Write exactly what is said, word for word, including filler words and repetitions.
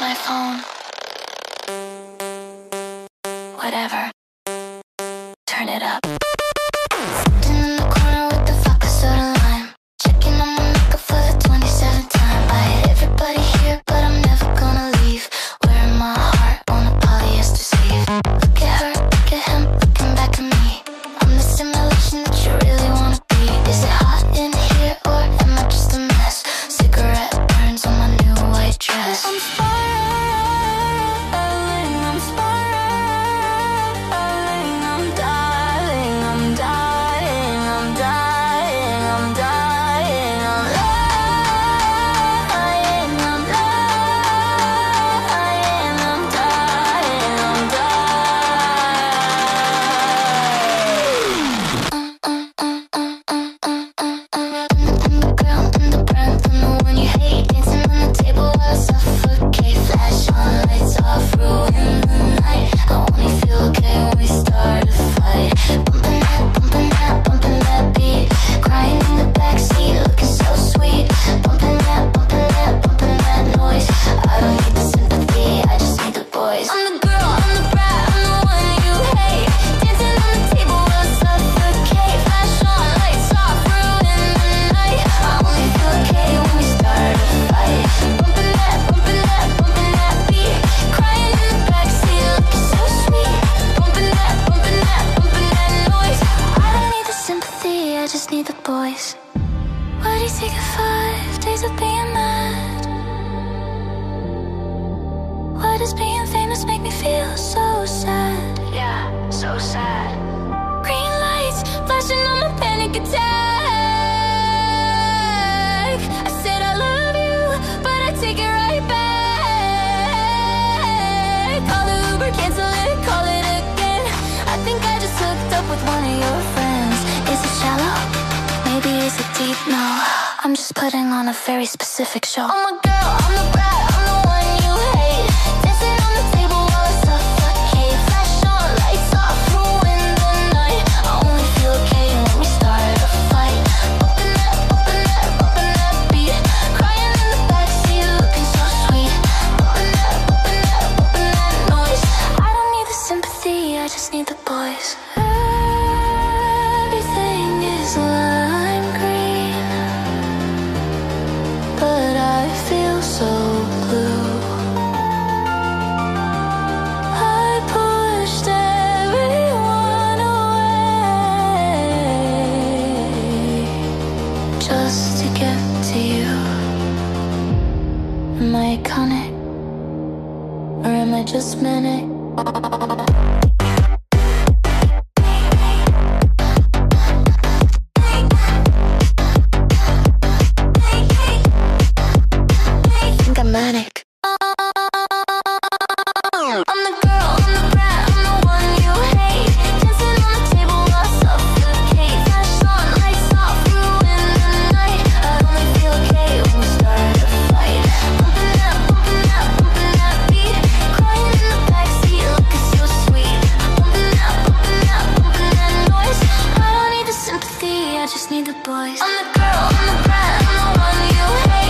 my phone. Whatever. Turn it up. Sitting in the corner with the vodka soda lime, checking on my makeup for the twenty-seventh time. I hate everybody here, but I'm never gonna leave. Wearing my heart on a polyester sleeve. Look at her, look at him, looking back at me. I'm the simulation that you really wanna be. Is it hot in here or am I just a mess? Cigarette burns on my new white dress. I'm spiraling, I'm spiraling, I'm dying, I'm dying, I'm dying, I'm dying, I'm lying, I'm lying, I'm dying, I'm dying. I'm the girl, I'm the brand, I'm the one you hate. Dancing on the table while I suffocate. Flash on, lights off, ruin the night. I only feel okay when we start a fight. Bumping that, bumping that, bumping that beat. Crying in the backseat, looking so sweet. Bumping that, bumping that, bumping that noise. I don't need the sympathy, I just need the boys. I'm the girl, I'm the brat, I'm the one you hate. Dancing on the table while I suffocate. Flash on, lights off, ruin the night. I only feel okay when we start a fight. Bumping that, bumping that, bumping that beat. Crying in the backseat, looking so sweet. Bumping that, bumping that, bumping that noise. I don't need the sympathy, I just need the boys. Why do you take the five days of being mad? Why does being famous make me feel so sad? Yeah, so sad. Green lights flashing on my panic attack. I said I love you, but I take it right back. Call the Uber, cancel it, call it again. I think I just hooked up with one of your friends. Is it shallow? Maybe is it deep? No, I'm just putting on a very specific show. I'm a girl, I'm the brat, I'm the one you hate. Dancing on the table while I suffocate. Flash on, lights off, ruin the night. I only feel okay when we start a fight. Bumping that, bumping that, bumping that beat. Crying in the backseat, looking so sweet. Bumping that, bumping that, bumping that noise. I don't need the sympathy, I just need the boys. Everything is lime green, but I feel so blue. I pushed everyone away just to get to you. Am I iconic or am I just manic? I think I'm manic. I'm the girl, I'm the brat, I'm the one you hate. Dancing on the table while I suffocate. Flash on, lights off, ruin the night. I only feel okay when we start a fight. Bumping that, bumping that, bumping that beat. Crying in the backseat, looking so sweet. Bumping that, bumping that, bumping that noise. I don't need the sympathy, I just need the boys. I'm the girl, I'm the brat, I'm the one you hate.